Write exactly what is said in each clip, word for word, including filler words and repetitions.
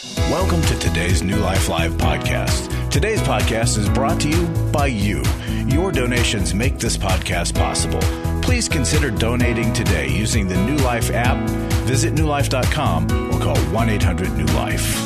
Welcome to today's New Life Live podcast. Today's podcast is brought to you by you. Your donations make this podcast possible. Please consider donating today using the New Life app, visit new life dot com, or call one eight hundred new life.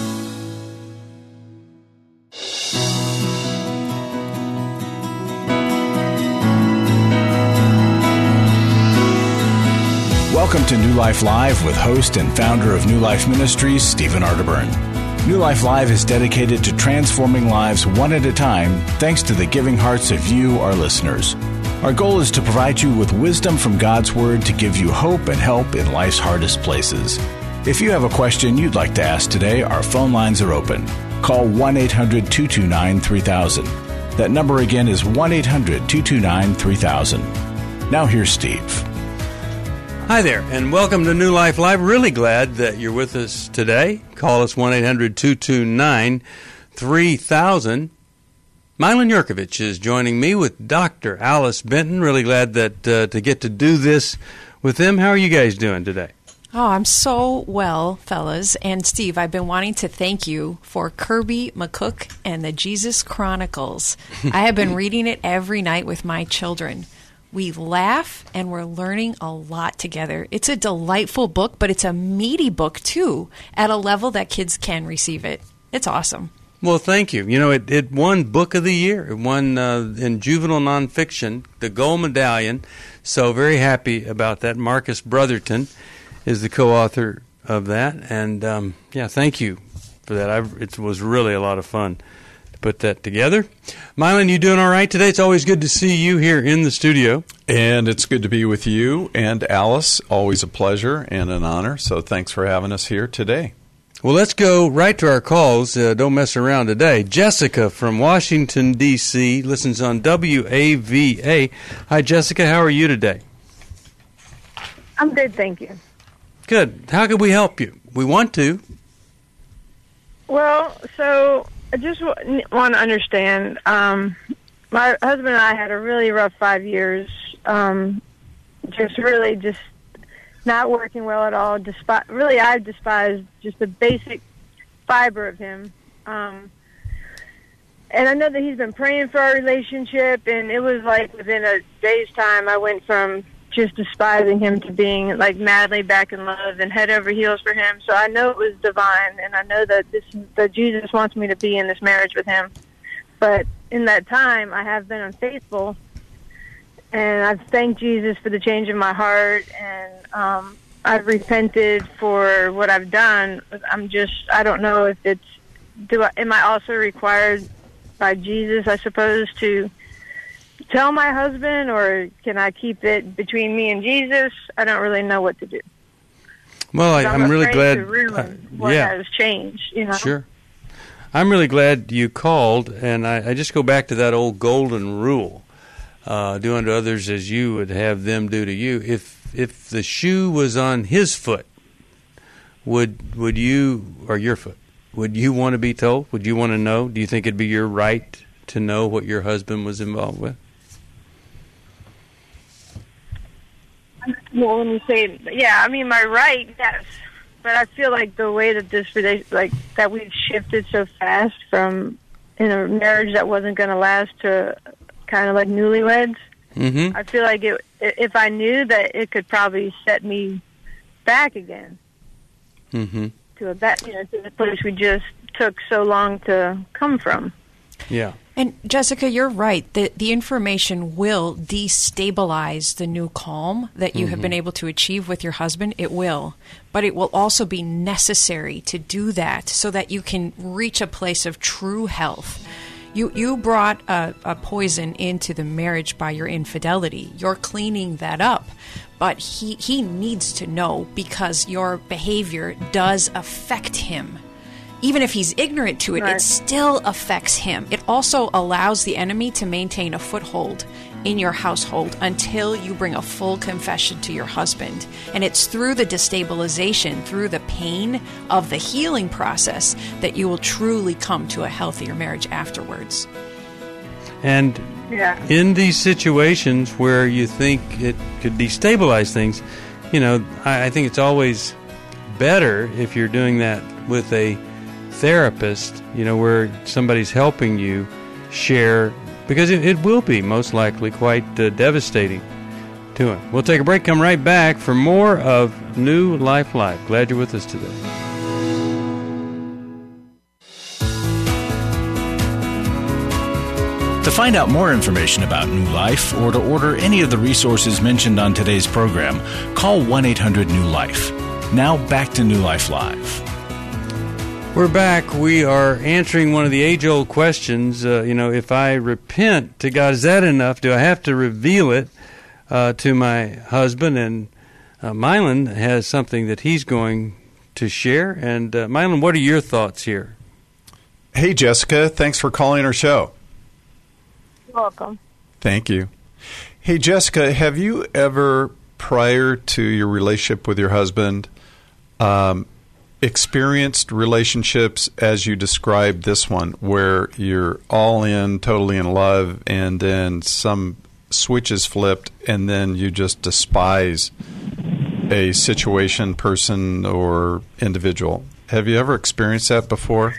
Welcome to New Life Live with host and founder of New Life Ministries, Stephen Arterburn. New Life Live is dedicated to transforming lives one at a time thanks to the giving hearts of you, our listeners. Our goal is to provide you with wisdom from God's Word to give you hope and help in life's hardest places. If you have a question you'd like to ask today, our phone lines are open. Call one eight hundred two two nine three thousand. That number again is one eight hundred two two nine three thousand. Now here's Steve. Hi there, and welcome to New Life Live. Really glad that you're with us today. Call us one eight hundred two two nine three thousand. Mylon Yurkovich is joining me with Doctor Alice Benton. Really glad that uh, to get to do this with them. How are you guys doing today? Oh, I'm so well, fellas. And Steve, I've been wanting to thank you for Kirby McCook and the Jesus Chronicles. I have been reading it every night with my children. We laugh, and we're learning a lot together. It's a delightful book, but it's a meaty book, too, at a level that kids can receive it. It's awesome. Well, thank you. You know, it, it won Book of the Year. It won uh, in juvenile nonfiction, the gold medallion. So very happy about that. Marcus Brotherton is the co-author of that. And, um, yeah, thank you for that. I've, it was really a lot of fun put that together. Mylon, you doing all right today? It's always good to see you here in the studio. And it's good to be with you and Alice. Always a pleasure and an honor. So thanks for having us here today. Well, let's go right to our calls. Uh, don't mess around today. Jessica from Washington, D C listens on W A V A. Hi, Jessica. How are you today? I'm good, thank you. Good. How can we help you? We want to. Well, so I just w- want to understand. Um, my husband and I had a really rough five years. Um, just really just not working well at all. Despite really, I despised just the basic fiber of him. Um, and I know that he's been praying for our relationship, and it was like within a day's time, I went from just despising him to being like madly back in love and head over heels for him. So I know it was divine, and I know that this that Jesus wants me to be in this marriage with him. But in that time, I have been unfaithful, and I've thanked Jesus for the change in my heart, and um, I've repented for what I've done. I'm just I don't know if it's do I, am I also required by Jesus, I suppose, to tell my husband, or can I keep it between me and Jesus? I don't really know what to do. Well, I, I'm, I'm really glad. To ruin uh, what yeah. has changed, you know. Sure. I'm really glad you called, and I, I just go back to that old golden rule: uh, do unto others as you would have them do to you. If if the shoe was on his foot, would would you or your foot? Would you want to be told? Would you want to know? Do you think it'd be your right to know what your husband was involved with? Well, when you say, yeah, I mean, my right, yes. But I feel like the way that this relation, like that we've shifted so fast from in a marriage that wasn't going to last to kind of like newlyweds. Mm-hmm. I feel like it, if I knew that it could probably set me back again mm-hmm. to a back, you know, to the place we just took so long to come from. Yeah. And Jessica, you're right. The the information will destabilize the new calm that you mm-hmm. have been able to achieve with your husband. It will. But it will also be necessary to do that so that you can reach a place of true health. You you brought a, a poison into the marriage by your infidelity. You're cleaning that up. But he, he needs to know, because your behavior does affect him. Even if he's ignorant to it, right. It still affects him. It also allows the enemy to maintain a foothold in your household until you bring a full confession to your husband. And it's through the destabilization, through the pain of the healing process, that you will truly come to a healthier marriage afterwards. And yeah. in these situations where you think it could destabilize things, you know, I, I think it's always better if you're doing that with a therapist, you know, where somebody's helping you share, because it, it will be most likely quite uh, devastating to him. We'll take a break, come right back for more of New Life Live. Glad you're with us today. To find out more information about New Life or to order any of the resources mentioned on today's program, call one eight hundred new life. Now back to New Life Live. We're back. We are answering one of the age-old questions. Uh, you know, if I repent to God, is that enough? Do I have to reveal it uh, to my husband? And uh, Mylon has something that he's going to share. And uh, Mylon, what are your thoughts here? Hey, Jessica. Thanks for calling our show. Welcome. Thank you. Hey, Jessica, have you ever, prior to your relationship with your husband, um, experienced relationships as you described this one, where you're all in, totally in love, and then some switch is flipped, and then you just despise a situation, person, or individual? Have you ever experienced that before?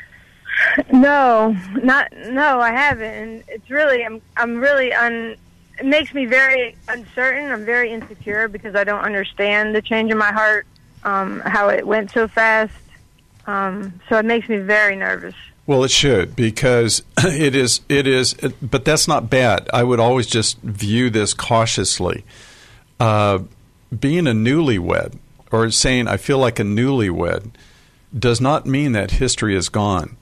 No, not no, I haven't. And it's really, I'm, I'm really un. It makes me very uncertain. I'm very insecure because I don't understand the change in my heart, um, how it went so fast. Um, so it makes me very nervous. Well, it should, because it is. It is, but that's not bad. I would always just view this cautiously. Uh, being a newlywed, or saying I feel like a newlywed, does not mean that history is gone.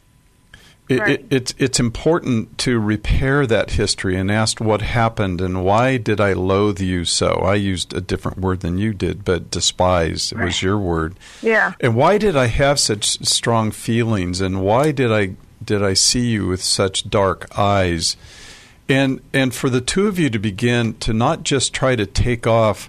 It, right. it, it's it's important to repair that history and ask what happened and why did I loathe you so? I used a different word than you did, but despise right. was your word. Yeah. And why did I have such strong feelings? And why did I did I see you with such dark eyes? And and for the two of you to begin to not just try to take off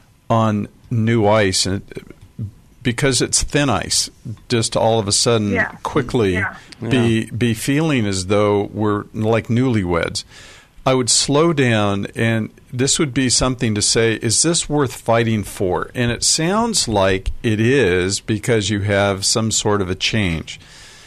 on new ice, and because it's thin ice, just all of a sudden, yeah. quickly yeah. be Yeah. be feeling as though we're like newlyweds. I would slow down, and this would be something to say, is this worth fighting for? And it sounds like it is, because you have some sort of a change.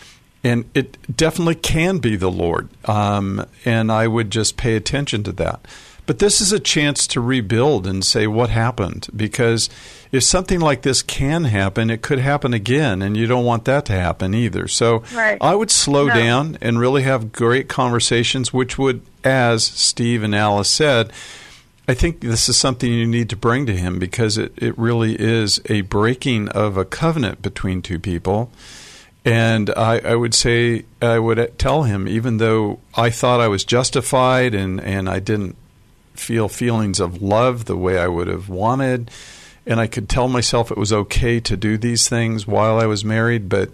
And it definitely can be the Lord, um, and I would just pay attention to that. But this is a chance to rebuild and say what happened, because if something like this can happen, it could happen again, and you don't want that to happen either. So right. I would slow no. down and really have great conversations, which would, as Steve and Alice said, I think this is something you need to bring to him, because it, it really is a breaking of a covenant between two people. And I, I would say, I would tell him, even though I thought I was justified and, and I didn't feel feelings of love the way I would have wanted, and I could tell myself it was okay to do these things while I was married, but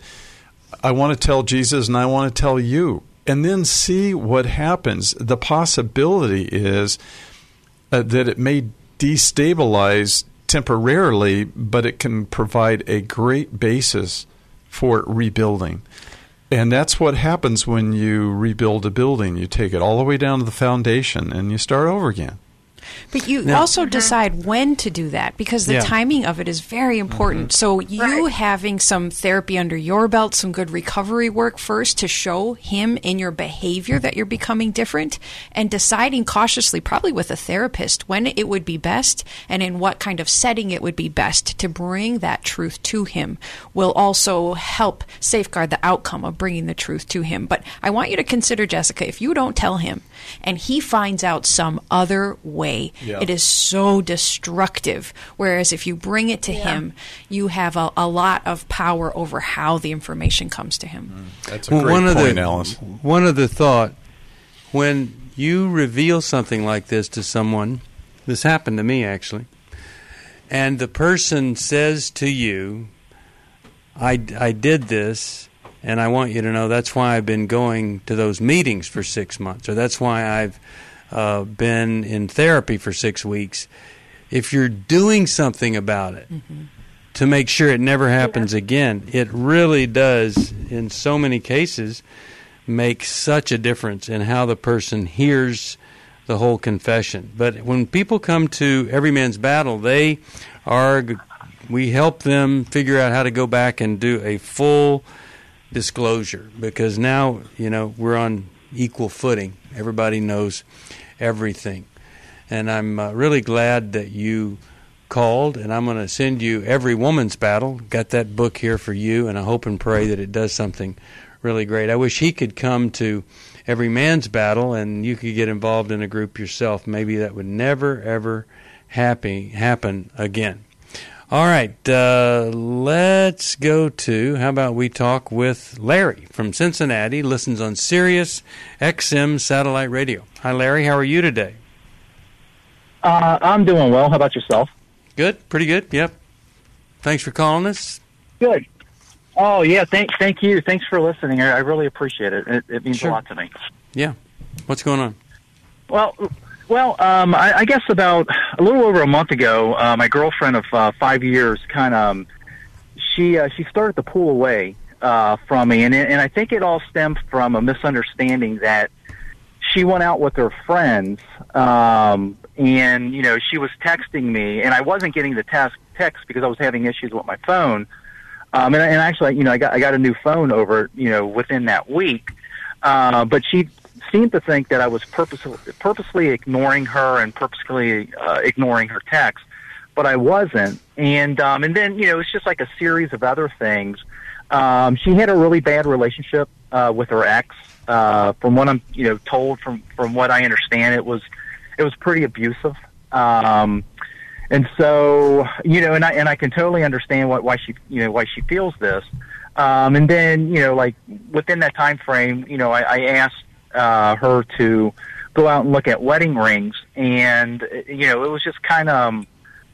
I want to tell Jesus and I want to tell you, and then see what happens. The possibility is uh, that it may destabilize temporarily, but it can provide a great basis for rebuilding. And that's what happens when you rebuild a building. You take it all the way down to the foundation and you start over again. But you Now, also decide when to do that, because the Yeah. timing of it is very important. Mm-hmm. So you Right. having some therapy under your belt, some good recovery work first to show him in your behavior that you're becoming different, and deciding cautiously, probably with a therapist, when it would be best and in what kind of setting it would be best to bring that truth to him will also help safeguard the outcome of bringing the truth to him. But I want you to consider, Jessica, if you don't tell him and he finds out some other way, Yeah. it is so destructive. Whereas if you bring it to Yeah. him, you have a, a lot of power over how the information comes to him. That's a Well, great one point, of the, Alice. One other thought, when you reveal something like this to someone, this happened to me actually, and the person says to you, I, I did this, and I want you to know that's why I've been going to those meetings for six months, or that's why I've uh, been in therapy for six weeks. If you're doing something about it mm-hmm. to make sure it never happens yeah. again, it really does, in so many cases, make such a difference in how the person hears the whole confession. But when people come to Every Man's Battle, they are, we help them figure out how to go back and do a full disclosure, because now, you know, we're on equal footing. Everybody knows everything. And I'm uh, really glad that you called, and I'm going to send you Every Woman's Battle. Got that book here for you, and I hope and pray that it does something really great. I wish he could come to Every Man's Battle, and you could get involved in a group yourself. Maybe that would never, ever happy, happen again. All right, uh, let's go to, how about we talk with Larry from Cincinnati, listens on Sirius X M Satellite Radio. Hi, Larry. How are you today? Uh, I'm doing well. How about yourself? Good. Pretty good. Yep. Thanks for calling us. Good. Oh, yeah. Thank, thank you. Thanks for listening. I, I really appreciate it. It, it means Sure. a lot to me. Yeah. What's going on? Well, well, um, I, I guess about a little over a month ago, uh, my girlfriend of uh, five years kind of um, she uh, she started to pull away uh, from me, and and I think it all stemmed from a misunderstanding that she went out with her friends, um, and you know she was texting me, and I wasn't getting the text text because I was having issues with my phone, um, and, and actually, you know, I got I got a new phone over you know within that week, uh, but she seemed to think that I was purposely, purposely ignoring her and purposely uh, ignoring her text, but I wasn't. And um, and then you know it's just like a series of other things. Um, she had a really bad relationship uh, with her ex. Uh, from what I'm you know told, from from what I understand, it was it was pretty abusive. Um, and so you know, and I and I can totally understand what why she you know why she feels this. Um, and then you know, like within that time frame, you know, I, I asked. Uh, her to go out and look at wedding rings, and you know it was just kind of um,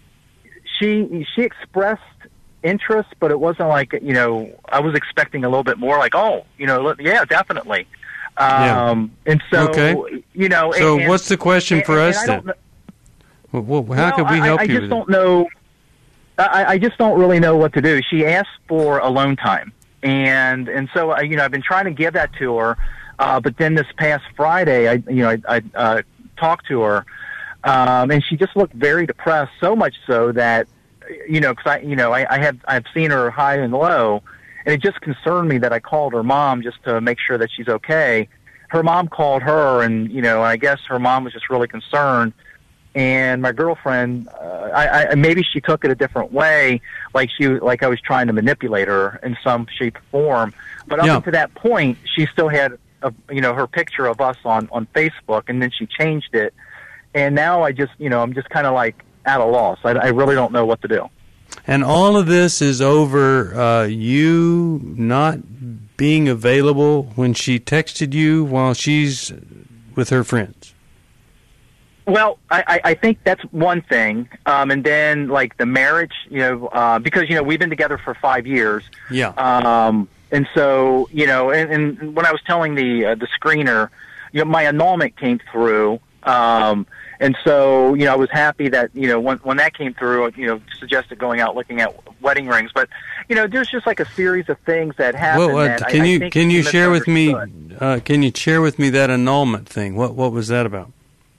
she she expressed interest, but it wasn't like you know I was expecting a little bit more, like oh you know yeah definitely, um, yeah. and so okay. you know. So and, what's the question and, for and, us and then? Well, well, how well, could we help I, I you? just with don't it? know. I, I just don't really know what to do. She asked for alone time, and and so you know I've been trying to give that to her. Uh, but then this past Friday, I, you know, I, I uh, talked to her, um, and she just looked very depressed. So much so that, you know, because I, you know, I, I have I've seen her high and low, and it just concerned me that I called her mom just to make sure that she's okay. Her mom called her, and you know, I guess her mom was just really concerned. And my girlfriend, uh, I, I maybe she took it a different way, like she like I was trying to manipulate her in some shape or form. But up Yeah. to that point, she still had. Of, you know, her picture of us on, on Facebook, and then she changed it. And now I just, you know, I'm just kind of like at a loss. I, I really don't know what to do. And all of this is over uh, you not being available when she texted you while she's with her friends. Well, I, I, I think that's one thing. Um, and then, like, the marriage, you know, uh, because, you know, we've been together for five years. Yeah. Um, and so, you know, and, and when I was telling the uh, the screener, you know, my annulment came through. Um, and so, you know, I was happy that, you know, when when that came through, you know, suggested going out looking at wedding rings. But, you know, there's just like a series of things that happen. Well, uh, that can I, you I think can you share with me? misunderstood. Uh, can you share with me that annulment thing? What what was that about?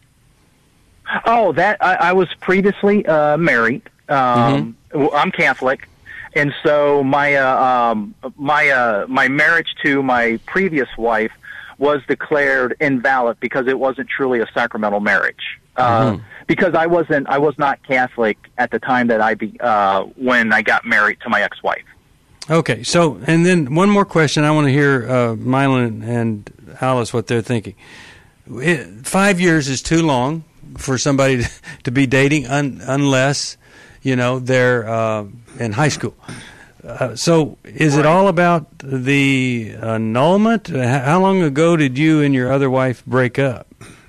Oh, that I, I was previously uh, married. Um, mm-hmm. I'm Catholic, and so my uh, um, my uh, my marriage to my previous wife was declared invalid because it wasn't truly a sacramental marriage. Uh, mm-hmm. Because I wasn't, I was not Catholic at the time that I be uh, when I got married to my ex-wife. Okay, so and then one more question. I want to hear uh, Mylon and Alice what they're thinking. It, five years is too long for somebody to, to be dating, un, unless you know they're uh, in high school. Uh, so, is it all about the annulment? How long ago did you and your other wife break up?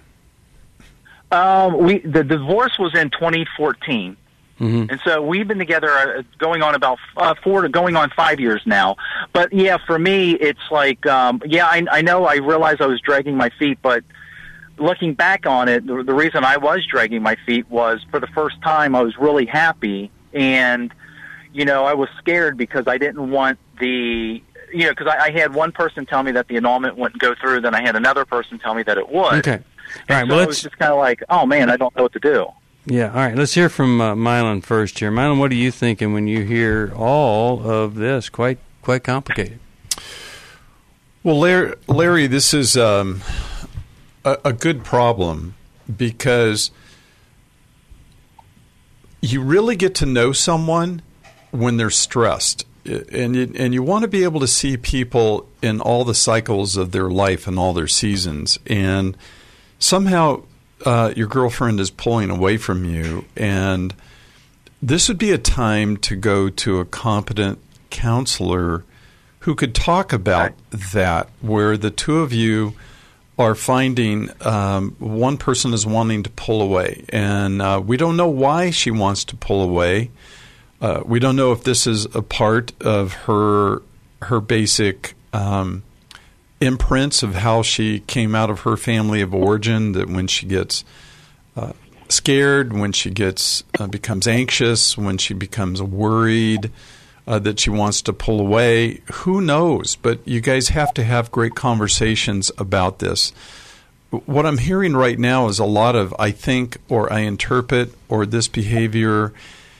Um, we the divorce was in twenty fourteen, mm-hmm. and so we've been together uh, going on about uh, four to going on five years now. But yeah, for me, it's like um, yeah, I, I know I realized I was dragging my feet, but looking back on it, the, the reason I was dragging my feet was for the first time I was really happy, and you know I was scared because I didn't want the you know because I, I had one person tell me that the annulment wouldn't go through, then I had another person tell me that it would. Okay. All right, so well, it let's, was just kind of like, oh, man, I don't know what to do. Yeah, all right. Let's hear from uh, Mylon first here. Mylon, what are you thinking when you hear all of this? Quite quite complicated. Well, Larry, Larry this is um, a, a good problem because you really get to know someone when they're stressed. And you, and you want to be able to see people in all the cycles of their life and all their seasons. And somehow uh, your girlfriend is pulling away from you. And this would be a time to go to a competent counselor who could talk about that, where the two of you are finding um, one person is wanting to pull away. And uh, we don't know why she wants to pull away. Uh, we don't know if this is a part of her her basic um, imprints of how she came out of her family of origin, that when she gets uh, scared, when she gets uh, becomes anxious, when she becomes worried, uh, that she wants to pull away. Who knows? But you guys have to have great conversations about this. What I'm hearing right now is a lot of I think, or I interpret, or this behavior,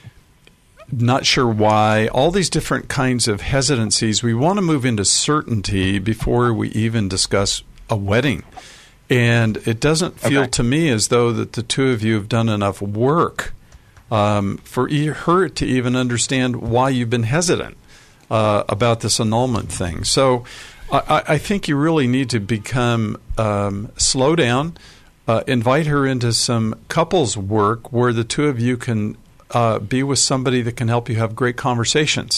not sure why, all these different kinds of hesitancies. We want to move into certainty before we even discuss a wedding. And it doesn't feel okay. to me as though that the two of you have done enough work um, for her to even understand why you've been hesitant uh, about this annulment thing. So I, I think you really need to become um, slow down, uh, invite her into some couples work where the two of you can Uh, be with somebody that can help you have great conversations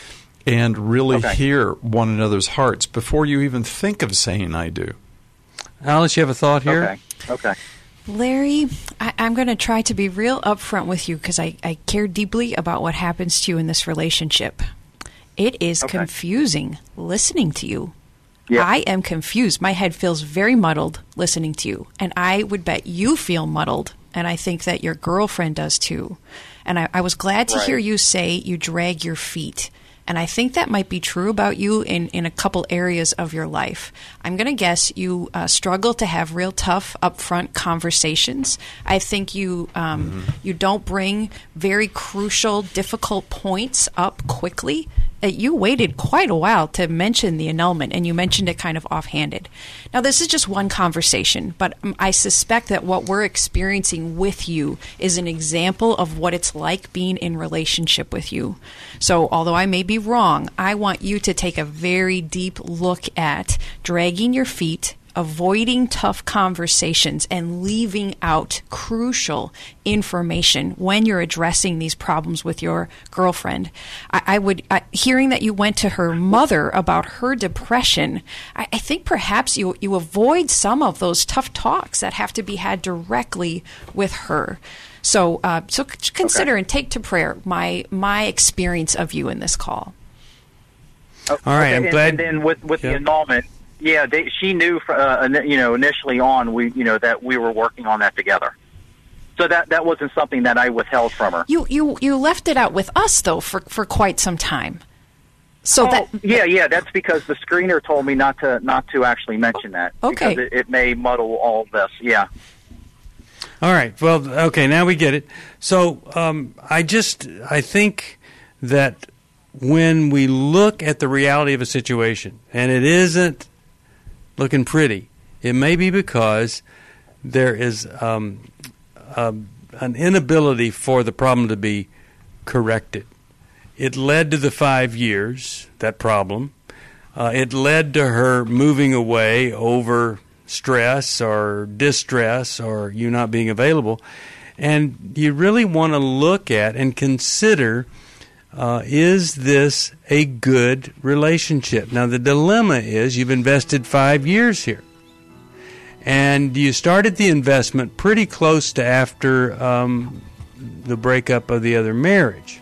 and really okay. hear one another's hearts before you even think of saying I do. Alice, you have a thought here? Okay. Okay. Larry, I, I'm going to try to be real upfront with you because I, I care deeply about what happens to you in this relationship. It is okay. confusing listening to you. Yeah. I am confused. My head feels very muddled listening to you. And I would bet you feel muddled. And I think that your girlfriend does too. And I, I was glad to right. hear you say you drag your feet. And I think that might be true about you in, in a couple areas of your life. I'm going to guess you uh, struggle to have real tough, upfront conversations. I think you um, mm-hmm. you don't bring very crucial, difficult points up quickly. Uh, you waited quite a while to mention the annulment, and you mentioned it kind of offhanded. Now, this is just one conversation, but um, I suspect that what we're experiencing with you is an example of what it's like being in relationship with you. So, although I may be wrong, I want you to take a very deep look at dragging your feet, avoiding tough conversations, and leaving out crucial information when you're addressing these problems with your girlfriend. I, I would, uh, hearing that you went to her mother about her depression, I, I think perhaps you you avoid some of those tough talks that have to be had directly with her. So, uh, so consider okay. and take to prayer my my experience of you in this call. Oh, All right, okay. I'm and, glad. And then with with yeah. the annulment. Yeah, they, she knew, uh, you know, initially on, we, you know, that we were working on that together. So that that wasn't something that I withheld from her. You you you left it out with us though for, for quite some time. So oh, that yeah, yeah, that's because the screener told me not to not to actually mention that. Okay. Because it, it may muddle all of this. Yeah. All right. Well, okay. Now we get it. So um, I just I think that when we look at the reality of a situation, and it isn't looking pretty, it may be because there is um, um, an inability for the problem to be corrected. It led to the five years, that problem. Uh, it led to her moving away over stress or distress or you not being available. And you really want to look at and consider, uh, is this a good relationship? Now, the dilemma is you've invested five years here. And you started the investment pretty close to after um, the breakup of the other marriage.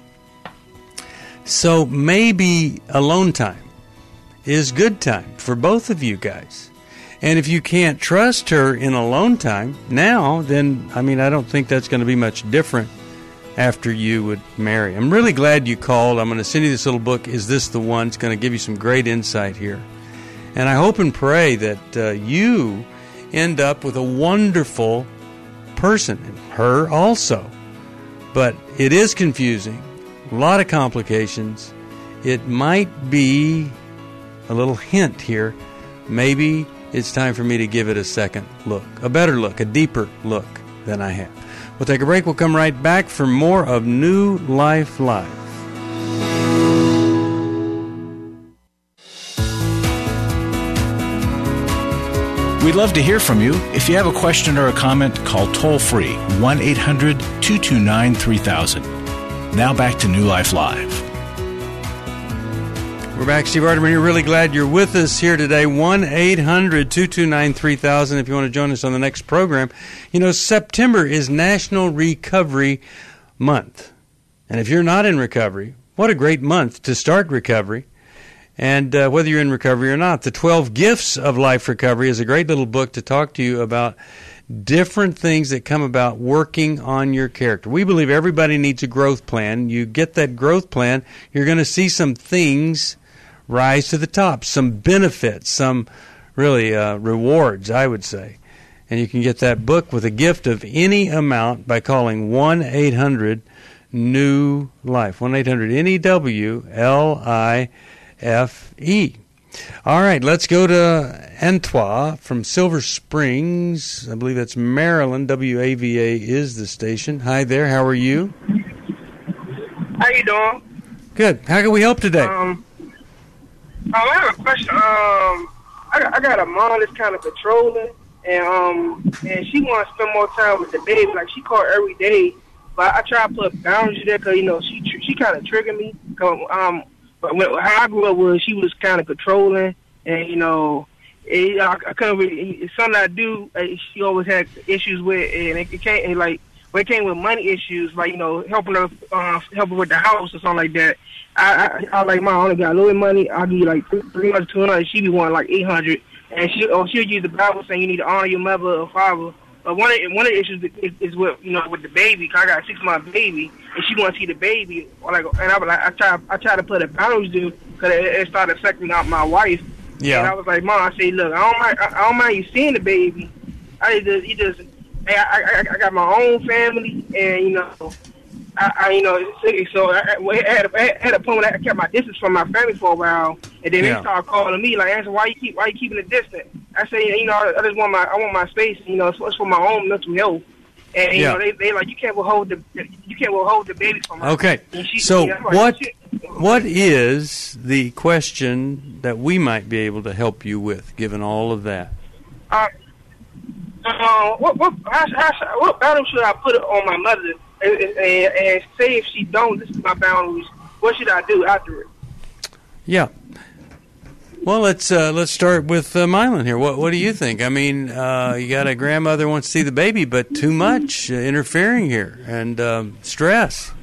So maybe alone time is good time for both of you guys. And if you can't trust her in alone time now, then, I mean, I don't think that's going to be much different after you would marry. I'm really glad you called. I'm going to send you this little book, Is This the One? It's going to give you some great insight here. And I hope and pray that uh, you end up with a wonderful person, and her also. But it is confusing, a lot of complications. It might be a little hint here maybe it's time for me to give it a second look, a better look, a deeper look than I have. We'll take a break. We'll come right back for more of New Life Live. We'd love to hear from you. If you have a question or a comment, call toll-free one eight hundred two two nine three thousand. Now back to New Life Live. We're back. Steve Arterburn here. Really glad you're with us here today. one eight hundred two two nine three thousand if you want to join us on the next program. You know, September is National Recovery Month. And if you're not in recovery, what a great month to start recovery. And uh, whether you're in recovery or not, the twelve Gifts of Life Recovery is a great little book to talk to you about different things that come about working on your character. We believe everybody needs a growth plan. You get that growth plan, you're going to see some things rise to the top, some benefits, some really uh, rewards, I would say. And you can get that book with a gift of any amount by calling one eight hundred new life, one eight hundred N E W L I F E. All right, let's go to Antoine from Silver Springs. I believe that's Maryland. W A V A is the station. Hi there. How are you? How you doing? Good. How can we help today? Um, I have a question. Um, I got, I got a mom that's kind of controlling, and um, and she wants to spend more time with the baby. Like, she call every day, but I try to put boundaries there because, you know, she she kind of triggered me. Cause, um. But when, how I grew up was she was kind of controlling, and you know, it, I, I couldn't really. It's something I do. Uh, she always had issues with, and it, it came and like when it came with money issues, like you know, helping her, uh, helping with the house or something like that. I, I, I like, Mom, I only got a little money. I'll give you like three hundred, two hundred. She be wanting like eight hundred, and she or she'll use the Bible saying you need to honor your mother or father. But one of one of the issues is, is with you know with the baby. Cause I got a six month baby, and she want to see the baby. Or like, and I was like, I try I try to put a boundaries to because it, it started affecting out my wife. Yeah. And I was like, Mom, I say, look, I don't mind I, I don't mind you seeing the baby. I just you just hey, I, I I got my own family, and you know. I, I, you know, so I, I, had a, I had a point when I kept my distance from my family for a while, and then yeah. they started calling me like, "Answer, why you keep, why you keeping it distant?" I say, you know, I just want my, I want my space. You know, it's, it's for my own mental health. And you yeah. know, they, they like, you can't withhold the, you can't withhold the baby from her. Okay, she, so like, what, what is the question that we might be able to help you with, given all of that? Uh, uh what, what, how, how, what boundary should I put on my mother? And, and, and say if she don't, this is my boundaries. What should I do after it? Yeah. Well, let's uh, let's start with uh, Mylan here. What what do you think? I mean, uh, you got a grandmother wants to see the baby, but too much uh, interfering here and um, stress.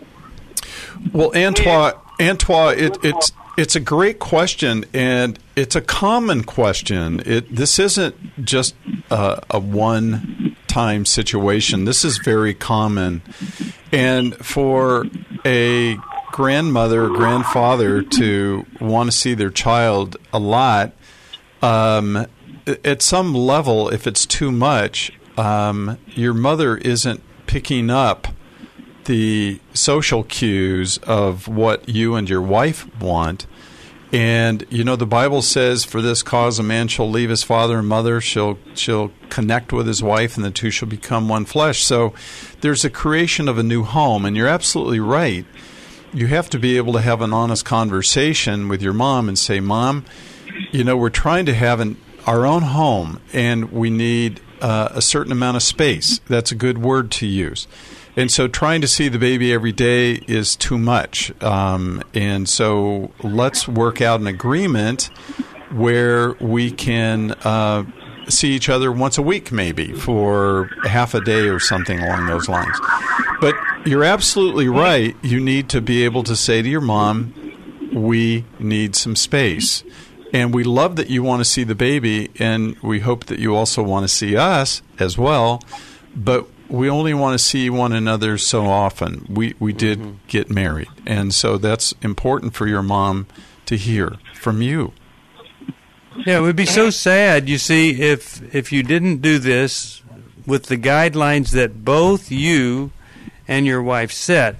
Well, Antoine, Antoine, it, it's it's a great question, and it's a common question. It this isn't just uh, a one. time situation. This is very common. And for a grandmother or grandfather to want to see their child a lot, um, at some level, if it's too much, um, your mother isn't picking up the social cues of what you and your wife want. And, you know, the Bible says, for this cause a man shall leave his father and mother, shall shall connect with his wife, and the two shall become one flesh. So there's a creation of a new home, and you're absolutely right. You have to be able to have an honest conversation with your mom and say, Mom, you know, we're trying to have an, our own home, and we need uh, a certain amount of space. That's a good word to use. And so trying to see the baby every day is too much. Um, and so let's work out an agreement where we can uh, see each other once a week maybe for half a day or something along those lines. But you're absolutely right. You need to be able to say to your mom, we need some space. And we love that you want to see the baby, and we hope that you also want to see us as well. But we only want to see one another so often. We we did mm-hmm. get married, and so that's important for your mom to hear from you. Yeah, it would be so sad, you see, if if you didn't do this with the guidelines that both you and your wife set,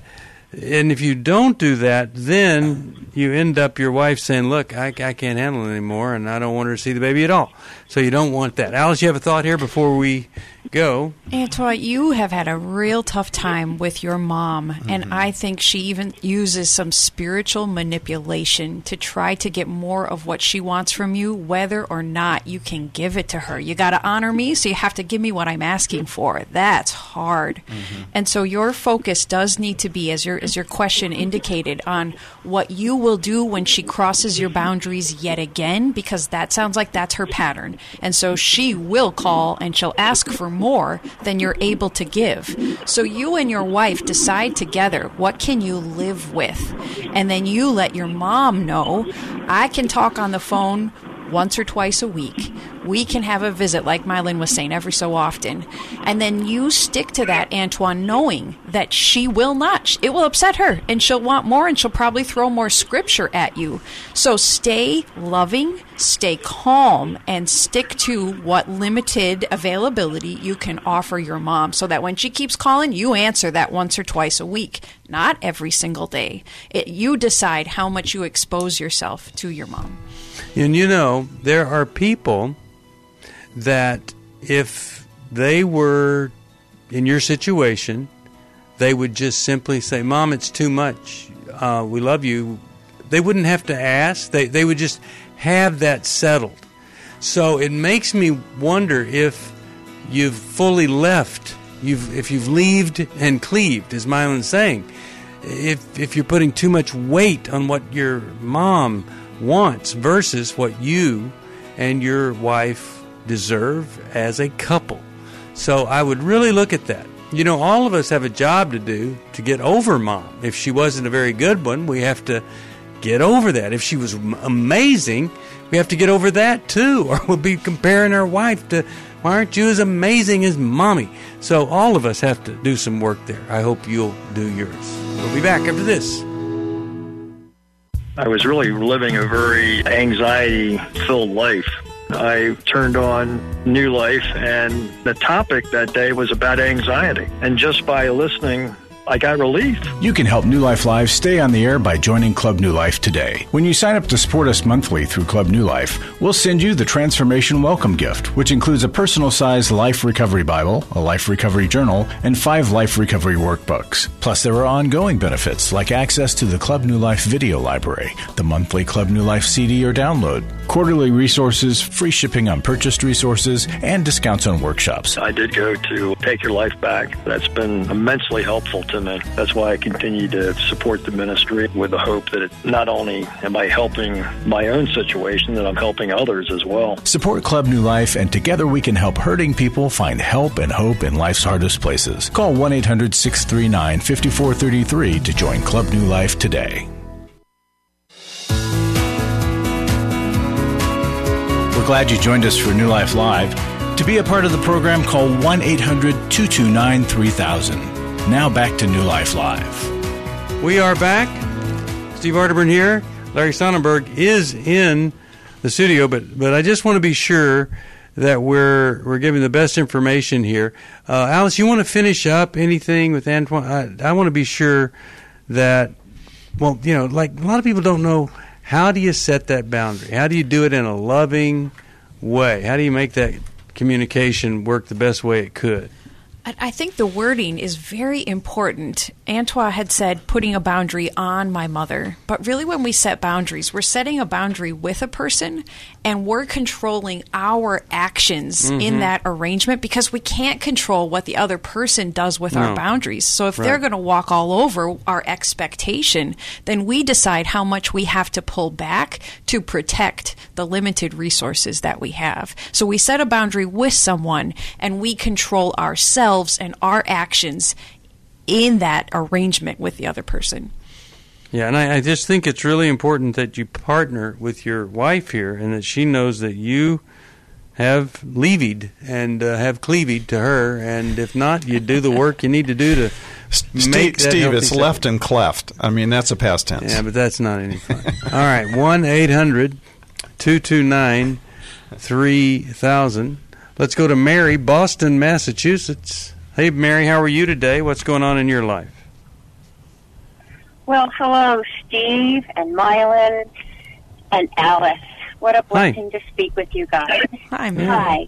And if you don't do that, then you end up your wife saying, look, I, I can't handle it anymore, and I don't want her to see the baby at all. So you don't want that. Alice, you have a thought here before we go? Antoine, you have had a real tough time with your mom, mm-hmm. and I think she even uses some spiritual manipulation to try to get more of what she wants from you, whether or not you can give it to her. You got to honor me, so you have to give me what I'm asking for. That's hard. Mm-hmm. And so your focus does need to be, as your as your question indicated, on what you will do when she crosses your boundaries yet again, because that sounds like that's her pattern. And so she will call and she'll ask for more than you're able to give. So you and your wife decide together, what can you live with? And then you let your mom know, I can talk on the phone once or twice a week. We can have a visit, like Mylin was saying, every so often. And then you stick to that, Antoine, knowing that she will not. It will upset her, and she'll want more, and she'll probably throw more scripture at you. So stay loving, stay calm, and stick to what limited availability you can offer your mom, so that when she keeps calling, you answer that once or twice a week, not every single day. It, you decide how much you expose yourself to your mom. And you know, there are people that if they were in your situation, they would just simply say, Mom, it's too much. Uh, we love you. They wouldn't have to ask. They, they would just have that settled. So it makes me wonder if you've fully left, you've if you've leaved and cleaved, as Mylan's saying. If, if you're putting too much weight on what your mom wants versus what you and your wife deserve as a couple. So I would really look at that. You know, all of us have a job to do to get over Mom. If she wasn't a very good one, we have to get over that. If she was amazing, we have to get over that too, or we'll be comparing our wife to, why aren't you as amazing as Mommy? So all of us have to do some work there. I hope you'll do yours. We'll be back after this. I was really living a very anxiety-filled life. I turned on New Life, and the topic that day was about anxiety. And just by listening, I got relief. You can help New Life Live stay on the air by joining Club New Life today. When you sign up to support us monthly through Club New Life, we'll send you the Transformation Welcome Gift, which includes a personal-sized Life Recovery Bible, a Life Recovery Journal, and five Life Recovery Workbooks. Plus, there are ongoing benefits like access to the Club New Life video library, the monthly Club New Life C D or download, quarterly resources, free shipping on purchased resources, and discounts on workshops. I did go to Take Your Life Back. That's been immensely helpful to me. That's why I continue to support the ministry with the hope that it, not only am I helping my own situation, that I'm helping others as well. Support Club New Life, and together we can help hurting people find help and hope in life's hardest places. Call one eight hundred six three nine five four three three to join Club New Life today. We're glad you joined us for New Life Live. To be a part of the program, call one eight hundred two two nine three thousand. Now back to New Life Live. We are back. Steve Arterburn here. Larry Sonnenberg is in the studio, but but I just want to be sure that we're we're giving the best information here. Uh, Alice, you want to finish up anything with Antoine? I, I want to be sure that, well, you know, like a lot of people don't know, how do you set that boundary? How do you do it in a loving way? How do you make that communication work the best way it could? I think the wording is very important. Antoine had said putting a boundary on my mother. But really when we set boundaries, we're setting a boundary with a person, and we're controlling our actions mm-hmm. in that arrangement, because we can't control what the other person does with no. our boundaries. So if right. they're going to walk all over our expectation, then we decide how much we have to pull back to protect the limited resources that we have. So we set a boundary with someone, and we control ourselves and our actions in that arrangement with the other person. Yeah, and I, I just think it's really important that you partner with your wife here, and that she knows that you have levied and uh, have cleaved to her, and if not, you do the work you need to do to Steve, make that Steve, it's second. left and cleft. I mean, that's a past tense. Yeah, but that's not any fun. All right, one eight hundred two two nine three thousand. Let's go to Mary, Boston, Massachusetts. Hey, Mary, how are you today? What's going on in your life? Well, hello, Steve and Mylan and Alice. What a blessing Hi. to speak with you guys. Hi, Mary. Hi.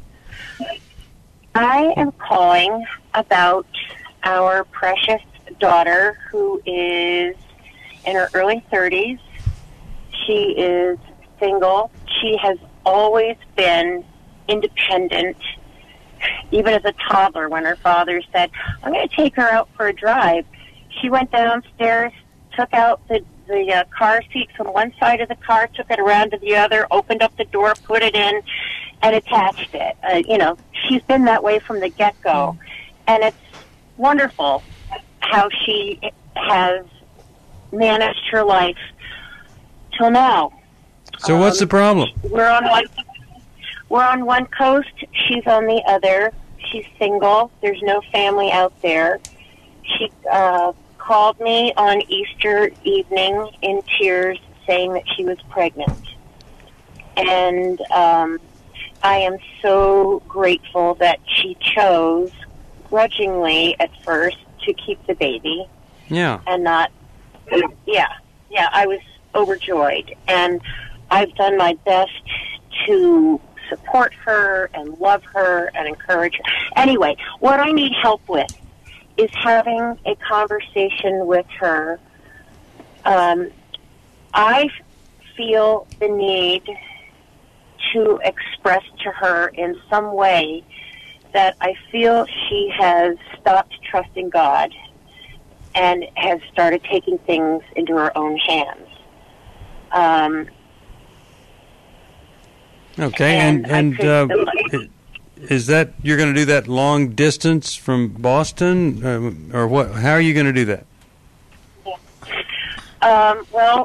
I am calling about our precious daughter who is in her early thirties. She is single. She has always been independent, even as a toddler when her father said, I'm going to take her out for a drive. She went downstairs, took out the, the uh, car seat from one side of the car, took it around to the other, opened up the door, put it in, and attached it. Uh, you know, she's been that way from the get-go. And it's wonderful how she has managed her life till now. So um, what's the problem? We're on one we're on one coast, she's on the other. She's single. There's no family out there. She uh, called me on Easter evening in tears saying that she was pregnant. And um, I am so grateful that she chose, grudgingly at first, to keep the baby. Yeah. And not, yeah, yeah, I was overjoyed. And I've done my best to support her and love her and encourage her. Anyway, what I need help with is having a conversation with her. Um, I feel the need to express to her in some way that I feel she has stopped trusting God and has started taking things into her own hands. Um, okay, and and, and uh, is that you're going to do that long distance from Boston, um, or what? How are you going to do that? Yeah. Um, well,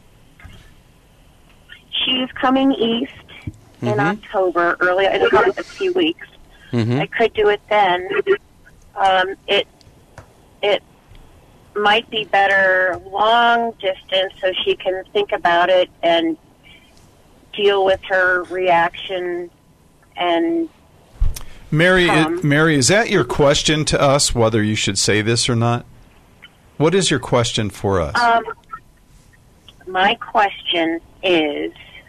she's coming east mm-hmm. in October, early in about a few weeks. Mm-hmm. I could do it then. Um, it it might be better long distance so she can think about it and deal with her reaction. And Mary, it, Mary, is that your question to us, whether you should say this or not? What is your question for us? Um, my question is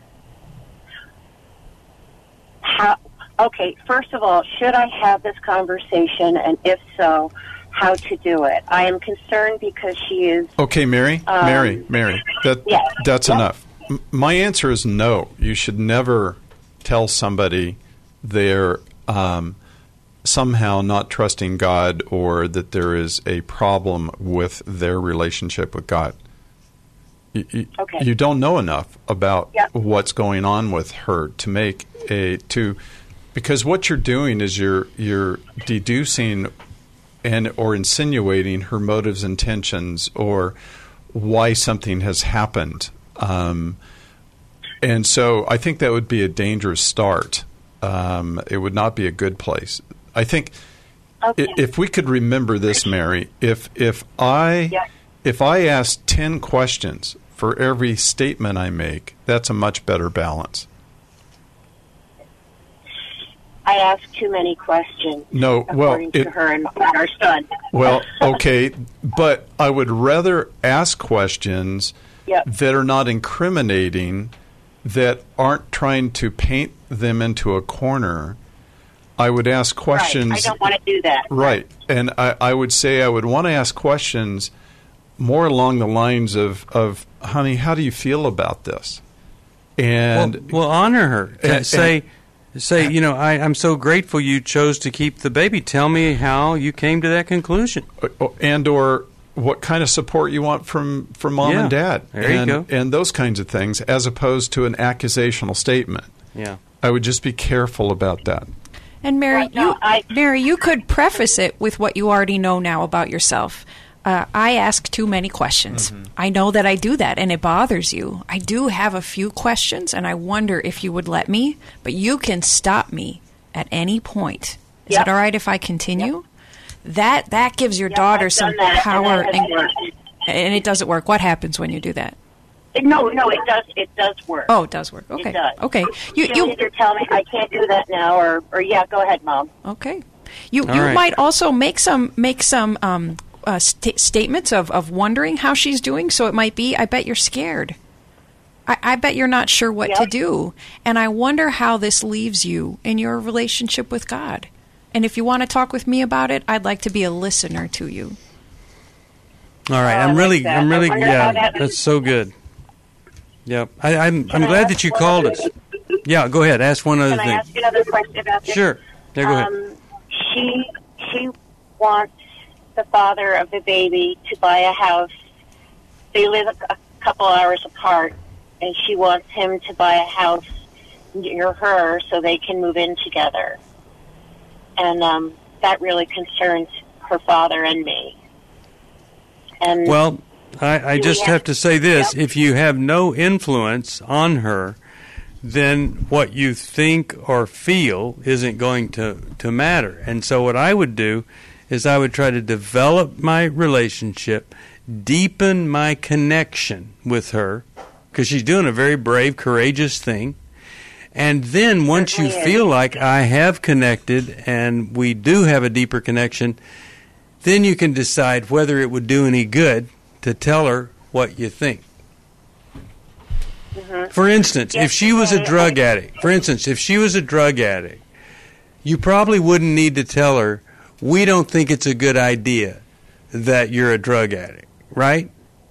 how. Okay, first of all, should I have this conversation, and if so, how to do it? I am concerned because she is... Okay, Mary, um, Mary, Mary, that, yes, that's yes. enough. M- my answer is no. You should never tell somebody they're um, somehow not trusting God or that there is a problem with their relationship with God. You, you, okay. you don't know enough about yep. what's going on with her to make a... to. Because what you're doing is you're you're deducing and or insinuating her motives, intentions, or why something has happened, um, and so I think that would be a dangerous start. Um, it would not be a good place. I think okay. if we could remember this, Mary, if if I yes. if I ask ten questions for every statement I make, that's a much better balance. I ask too many questions. No, well, according it, to her and our son. Well, okay, but I would rather ask questions yep. that are not incriminating, that aren't trying to paint them into a corner. I would ask questions. Right. I don't want to do that. Right, and I, I would say I would want to ask questions more along the lines of, of, honey, how do you feel about this? And well, well honor her. And, say. And, Say, you know, I, I'm so grateful you chose to keep the baby. Tell me how you came to that conclusion. And or what kind of support you want from, from mom yeah, and dad. There and, you go. And those kinds of things, as opposed to an accusational statement. Yeah. I would just be careful about that. And Mary, well, no, you, I, Mary, you could preface it with what you already know now about yourself. Uh, I ask too many questions. Mm-hmm. I know that I do that, and it bothers you. I do have a few questions, and I wonder if you would let me, but you can stop me at any point. Is yep. that all right if I continue? Yep. That that gives your yep, daughter I've some that, power, and, and, and it doesn't work. What happens when you do that? No, no, it does. It does work. Oh, it does work. Okay, it does. Okay, you She'll you either tell me I can't do that now, or or yeah, go ahead, Mom. Okay, you all you right. might also make some make some. Um, uh, st- statements of, of wondering how she's doing. So it might be, I bet you're scared. I, I bet you're not sure what Yep. to do. And I wonder how this leaves you in your relationship with God. And if you want to talk with me about it, I'd like to be a listener to you. All right, Oh, I I'm like really, that. I'm I really, wonder yeah, how that- that's so good. Yep, I, I'm, Can I'm I glad ask that you one called other- us. Yeah, go ahead. Ask one other Can I thing. ask another question about this? Sure. Yeah, go ahead. Um, she she wants the father of the baby to buy a house. They live a, a couple hours apart, and she wants him to buy a house near her so they can move in together. And um, that really concerns her father and me. And Well, I, I Do just we have have- to say this. Yep. If you have no influence on her, then what you think or feel isn't going to, to matter. And so what I would do is I would try to develop my relationship, deepen my connection with her, because she's doing a very brave, courageous thing. And then once you Certainly is. feel like I have connected and we do have a deeper connection, then you can decide whether it would do any good to tell her what you think. Mhm. For instance, Yes, if she was a I- drug I- addict, for instance, if she was a drug addict, you probably wouldn't need to tell her, we don't think it's a good idea that you're a drug addict, right?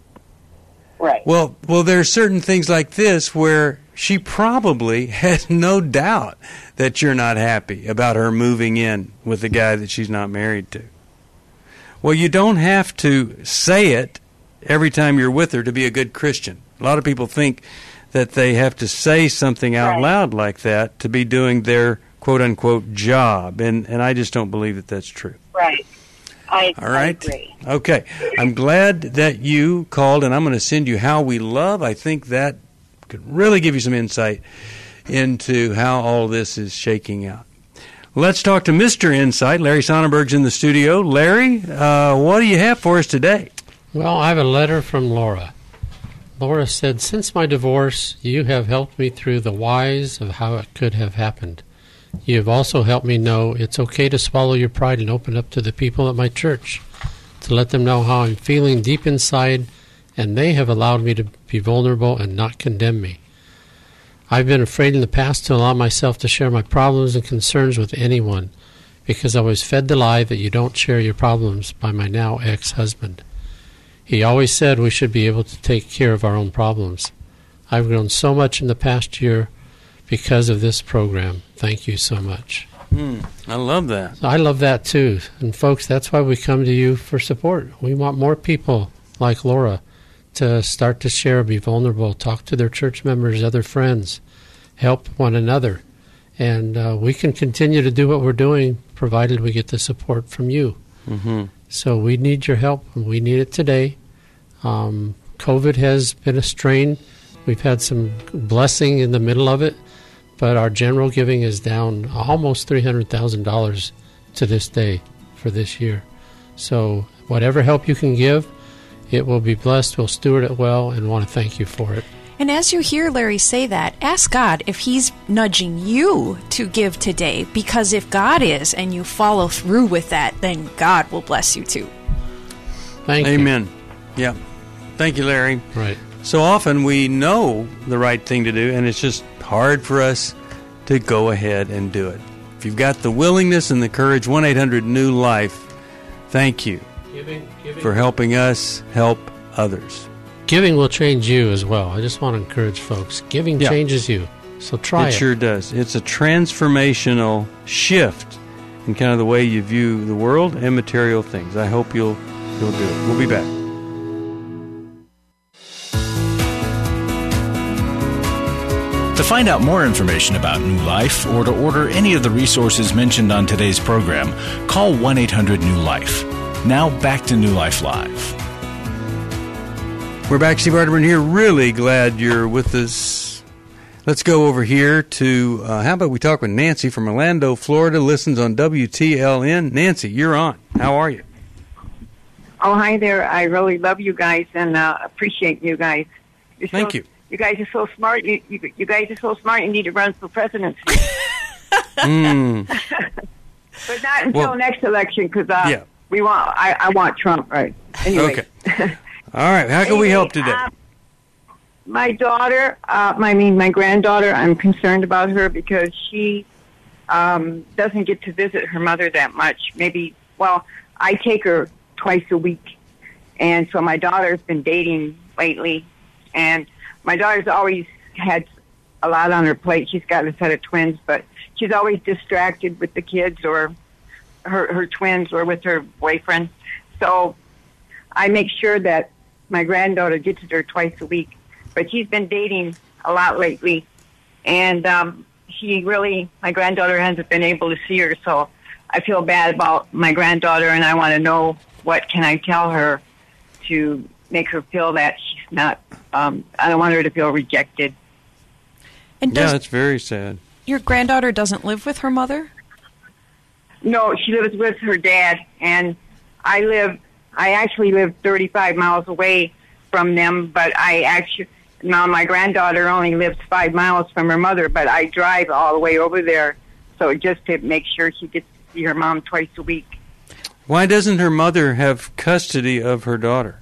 right. Well, well, there are certain things like this where she probably has no doubt that you're not happy about her moving in with a guy that she's not married to. Well, you don't have to say it every time you're with her to be a good Christian. A lot of people think that they have to say something out Right. loud like that to be doing their quote-unquote job, and, and I just don't believe that that's true. Right. I, All right. I agree. Okay. I'm glad that you called, and I'm going to send you How We Love. I think that could really give you some insight into how all this is shaking out. Let's talk to Mister Insight. Larry Sonnenberg's in the studio. Larry, uh, what do you have for us today? Well, I have a letter from Laura. Laura said, since my divorce, you have helped me through the whys of how it could have happened. You have also helped me know it's okay to swallow your pride and open up to the people at my church, to let them know how I'm feeling deep inside, and they have allowed me to be vulnerable and not condemn me. I've been afraid in the past to allow myself to share my problems and concerns with anyone, because I was fed the lie that you don't share your problems by my now ex-husband. He always said we should be able to take care of our own problems. I've grown so much in the past year because of this program. Thank you so much. Mm, I love that. I love that too. And folks, that's why we come to you for support. We want more people like Laura to start to share, be vulnerable, talk to their church members, other friends, help one another. And uh, we can continue to do what we're doing provided we get the support from you. Mm-hmm. So we need your help, and we need it today. Um, COVID has been a strain. We've had some blessing in the middle of it, but our general giving is down almost three hundred thousand dollars to this day for this year. So whatever help you can give, it will be blessed. We'll steward it well and want to thank you for it. And as you hear Larry say that, ask God if he's nudging you to give today, because if God is and you follow through with that, then God will bless you too. Thank you. Amen. Yeah. Thank you, Larry. Right. So often we know the right thing to do, and it's just hard for us to go ahead and do it. If you've got the willingness and the courage, one eight hundred new life, thank you Giving, giving. for helping us help others. Giving will change you as well. I just want to encourage folks. Giving Yeah. changes you. So try It it. sure does. It's a transformational shift in kind of the way you view the world and material things. I hope you'll you'll do it. We'll be back. To find out more information about New Life or to order any of the resources mentioned on today's program, call one eight hundred new life. Now back to New Life Live. We're back. Steve Arterburn here. Really glad you're with us. Let's go over here to, uh, how about we talk with Nancy from Orlando, Florida, listens on W T L N. Nancy, you're on. How are you? Oh, hi there. I really love you guys and uh, appreciate you guys. You're Thank so, you. You guys are so smart. You, you, you guys are so smart. You need to run for presidency. Mm. But not until Well, next election, because uh, yeah. We want. I, I want Trump, right? Anyway. Okay. All right. How can we help today? Uh, my daughter, uh, I mean, my granddaughter, I'm concerned about her because she um, doesn't get to visit her mother that much. Maybe, well, I take her twice a week. And so my daughter's been dating lately. And my daughter's always had a lot on her plate. She's got a set of twins, but she's always distracted with the kids or her, her twins or with her boyfriend. So I make sure that my granddaughter gets her twice a week. But she's been dating a lot lately. And um, she really, my granddaughter hasn't been able to see her. So I feel bad about my granddaughter, and I want to know what can I tell her to make her feel that she's not, um, I don't want her to feel rejected. And yeah, does it's very sad. Your granddaughter doesn't live with her mother? No, she lives with her dad, and I live, I actually live thirty-five miles away from them, but I actually, now my granddaughter only lives five miles from her mother, but I drive all the way over there, so just to make sure she gets to see her mom twice a week. Why doesn't her mother have custody of her daughter?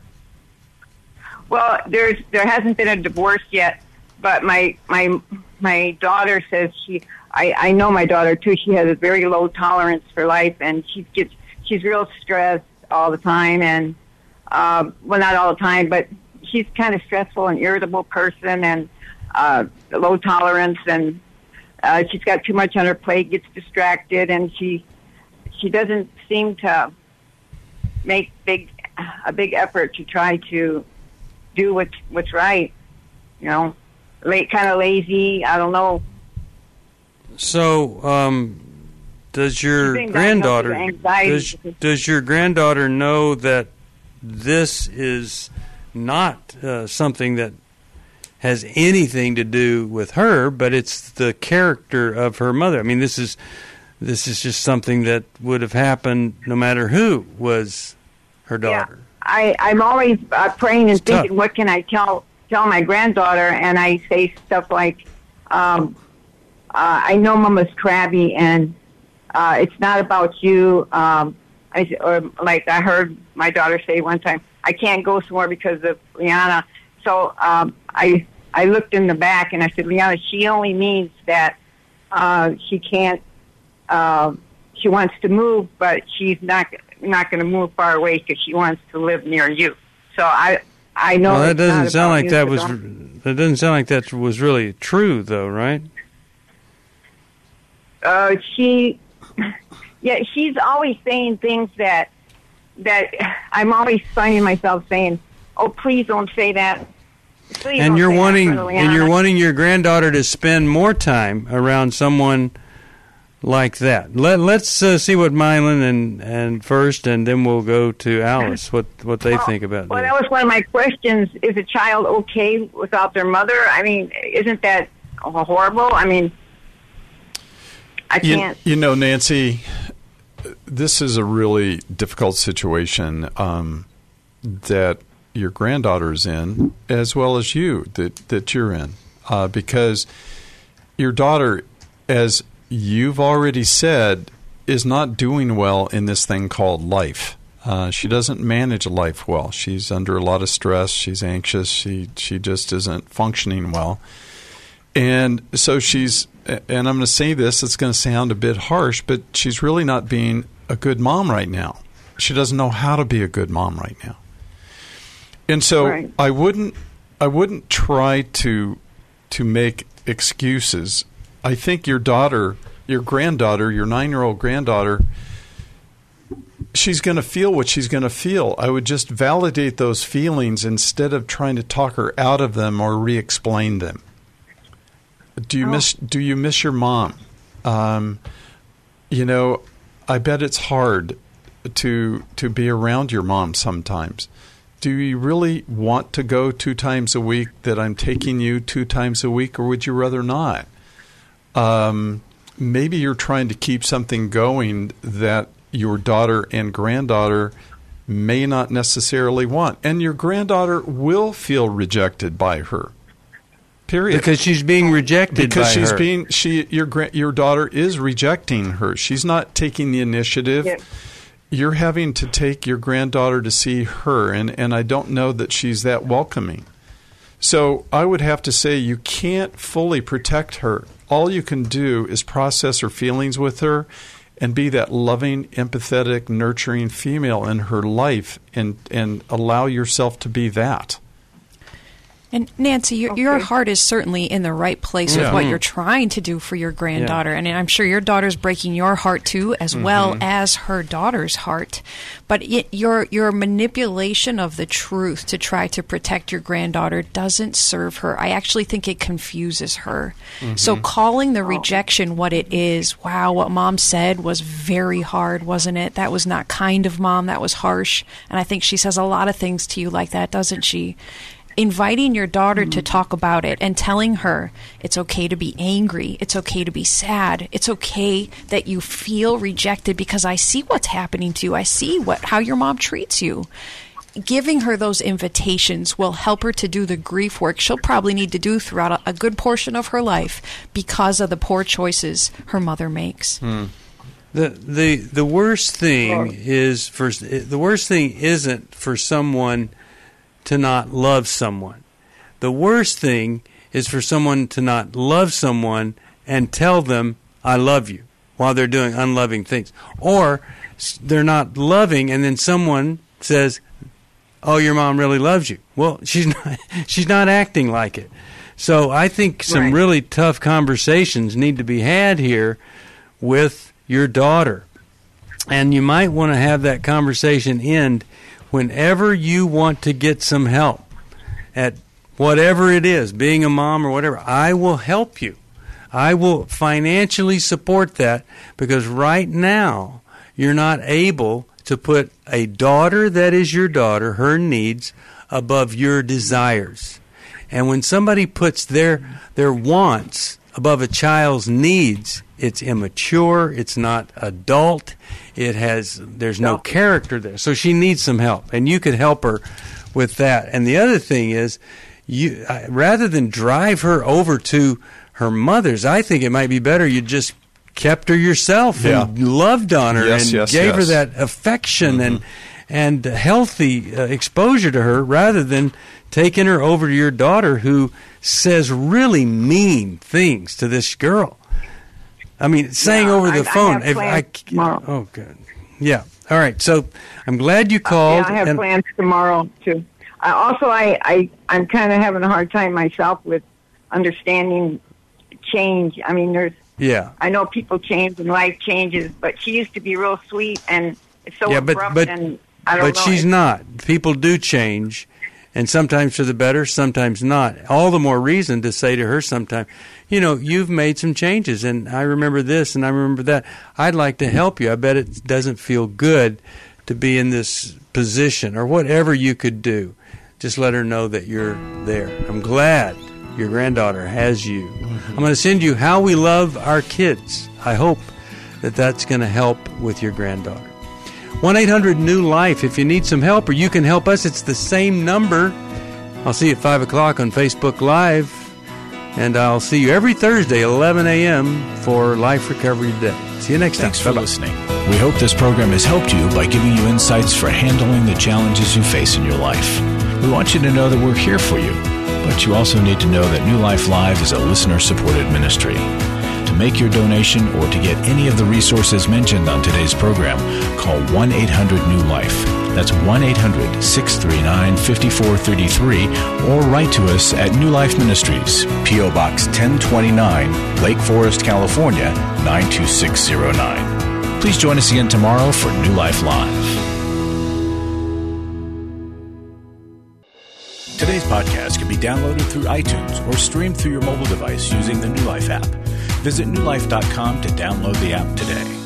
Well, there's there hasn't been a divorce yet, but my my my daughter says she. I I know my daughter too. She has a very low tolerance for life, and she gets she's real stressed all the time, and uh, well, not all the time, but she's kind of stressful and irritable person, and uh, low tolerance, and uh, she's got too much on her plate, gets distracted, and she she doesn't seem to make big a big effort to try to do what's what's right. You know, late, kind of lazy. I don't know. So, um, does your She's being granddaughter diagnosed with anxiety. does, does your granddaughter know that this is not uh, something that has anything to do with her, but it's the character of her mother? I mean, this is this is just something that would have happened no matter who was her daughter. Yeah. I, I'm always uh, praying and It's thinking, tough. what can I tell tell my granddaughter? And I say stuff like, um, uh, I know Mama's crabby, and uh, it's not about you. Um, I, or like I heard my daughter say one time, I can't go somewhere because of Liana. So um, I I looked in the back and I said, Liana, she only means that uh, she can't. Uh, she wants to move, but she's not not going to move far away because she wants to live near you. So I I know Well, that it's doesn't not sound about like you, that so was don't- that doesn't sound like that was really true, though, right? Uh, she, yeah, she's always saying things that that I'm always finding myself saying, "Oh, please don't say that." Please And don't you're say that, wanting Brother and you're Leon." wanting your granddaughter to spend more time around someone like that. Let Let's uh, see what Mylon and and first, and then we'll go to Alice. What what they Well, think about Well, this. that was one of my questions. Is a child okay without their mother? I mean, isn't that horrible? I mean, I You, can't. you know, Nancy, this is a really difficult situation um, that your granddaughter's in, as well as you, that, that you're in. Uh, because your daughter, as you've already said, is not doing well in this thing called life. Uh, she doesn't manage life well. She's under a lot of stress. She's anxious. She she just isn't functioning well. And so she's, and I'm going to say this, it's going to sound a bit harsh, but she's really not being a good mom right now. She doesn't know how to be a good mom right now. And so Right. I wouldn't I wouldn't try to to make excuses. I think your daughter, your granddaughter, your nine-year-old granddaughter, she's going to feel what she's going to feel. I would just validate those feelings instead of trying to talk her out of them or re-explain them. Do you Oh. miss do you miss your mom? Um, you know, I bet it's hard to to be around your mom sometimes. Do you really want to go two times a week, that I'm taking you two times a week, or would you rather not? Um, maybe you're trying to keep something going that your daughter and granddaughter may not necessarily want. And your granddaughter will feel rejected by her. Period. Because she's being rejected because by she's her. being she your gra- your daughter is rejecting her. She's not taking the initiative. Yeah. you're having to take your granddaughter to see her, and, and I don't know that she's that welcoming. So I would have to say you can't fully protect her. All you can do is process her feelings with her and be that loving, empathetic, nurturing female in her life, and, and allow yourself to be that. And Nancy, your, Okay. your heart is certainly in the right place Yeah. with what Mm. you're trying to do for your granddaughter. And I'm sure your daughter's breaking your heart too, as Mm-hmm. well as her daughter's heart. But it, your your manipulation of the truth to try to protect your granddaughter doesn't serve her. I actually think it confuses her. So calling the rejection what it is, wow, what Mom said was very hard, wasn't it? That was not kind of Mom. That was harsh. And I think she says a lot of things to you like that, doesn't she? Inviting your daughter to talk about it and telling her it's okay to be angry, it's okay to be sad, it's okay that you feel rejected because I see what's happening to you, I see what how your mom treats you. Giving her those invitations will help her to do the grief work she'll probably need to do throughout a, a good portion of her life because of the poor choices her mother makes. The the the worst thing is for the worst thing isn't for someone to not love someone. The worst thing is for someone to not love someone and tell them, I love you, while they're doing unloving things. Or they're not loving and then someone says, oh, your mom really loves you. Well, she's not, she's not acting like it. So I think some Right. really tough conversations need to be had here with your daughter. And you might want to have that conversation end whenever you want to get some help at whatever it is, being a mom or whatever. I will help you. I will financially support that because right now you're not able to put a daughter that is your daughter, her needs, above your desires. And when somebody puts their their wants above a child's needs, it's immature, it's not adult, it has there's no character there. So she needs some help, and you could help her with that. And the other thing is, you uh, rather than drive her over to her mother's, I think it might be better you just kept her yourself Yeah. and loved on her Yes, and yes, gave her yes. that affection and and healthy uh, exposure to her, rather than taking her over to your daughter who says really mean things to this girl. I mean, saying Yeah, over I- the I phone. have if plans tomorrow. oh, good. Yeah. All right. So I'm glad you called. Yeah, I have and- plans tomorrow too. I also, I, I, I'm kind of having a hard time myself with understanding change. I mean, there's, Yeah. I know people change and life changes, but she used to be real sweet, and it's so Yeah, but- abrupt. but- and I don't But know. she's It's- not. People do change, and sometimes for the better, sometimes not. All the more reason to say to her sometime, you know, you've made some changes, and I remember this, and I remember that. I'd like to help you. I bet it doesn't feel good to be in this position, or whatever you could do. Just let her know that you're there. I'm glad your granddaughter has you. I'm going to send you How We Love Our Kids. I hope that that's going to help with your granddaughter. one eight hundred new life if you need some help, or you can help us. It's the same number. I'll see you at five o'clock on Facebook Live, and I'll see you every Thursday, eleven a.m. for Life Recovery Day. See you next Thanks time. for listening. We hope this program has helped you by giving you insights for handling the challenges you face in your life. We want you to know that we're here for you, but you also need to know that New Life Live is a listener-supported ministry. To make your donation or to get any of the resources mentioned on today's program, call one eight hundred new life. That's one eight hundred, six three nine, five four three three, or write to us at New Life Ministries, P O Box ten twenty-nine, Lake Forest, California, nine two six zero nine. Please join us again tomorrow for New Life Live. Today's podcast can be downloaded through iTunes or streamed through your mobile device using the New Life app. Visit new life dot com to download the app today.